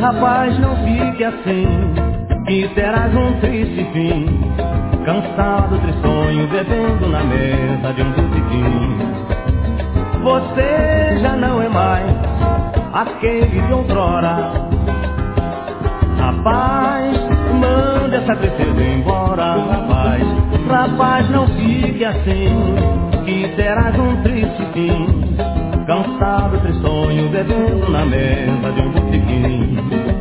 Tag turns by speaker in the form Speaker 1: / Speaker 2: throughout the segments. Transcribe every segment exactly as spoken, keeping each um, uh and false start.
Speaker 1: Rapaz, não fique assim, que terás um triste fim. Cansado, tristonho, bebendo na mesa de um botequim. Você já não é mais aquele de outrora. Rapaz, manda essa tristeza embora. Rapaz, rapaz, não fique assim, que terás um triste fim. Cansado, tristonho, bebendo na mesa de um botequim.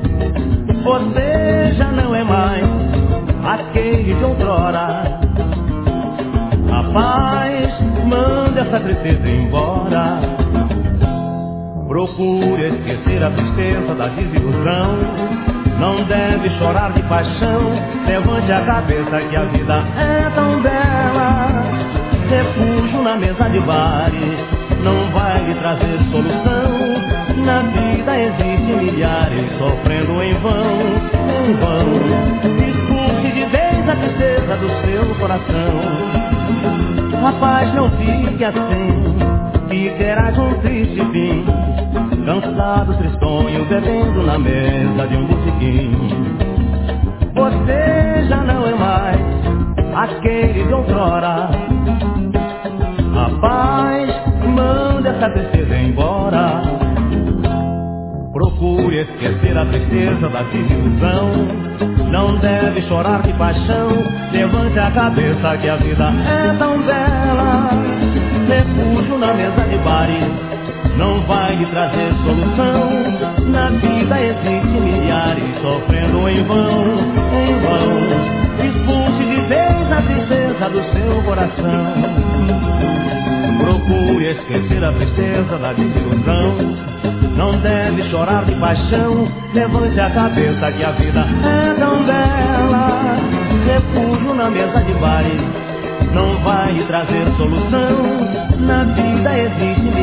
Speaker 1: Você já não é mais aquele de outrora. Rapaz, manda essa tristeza embora. Procure esquecer a tristeza da desilusão. Não deve chorar de paixão. Levante a cabeça que a vida é tão bela. Refúgio na mesa de bares não vai lhe trazer solução. Na vida existem milhares sofrendo em vão, em vão. Expulse de vez a tristeza do seu coração. Rapaz, não fique assim, que terás um triste fim. Cansado, tristonho, bebendo na mesa de um botequim. Você já não é mais aquele de outrora. Rapaz, manda essa tristeza embora. Procure esquecer a tristeza da desilusão. Não deve chorar de paixão. Levante a cabeça que a vida é tão bela. Refúgio na mesa de bares não vai lhe trazer solução. Na vida existem milhares sofrendo em vão, em vão. Expulse de vez a tristeza do seu coração. Procure esquecer a tristeza da desilusão. Não deve chorar de paixão. Levante a cabeça que a vida é tão bela. Refúgio na mesa de bares não vai lhe trazer solução. Na vida existe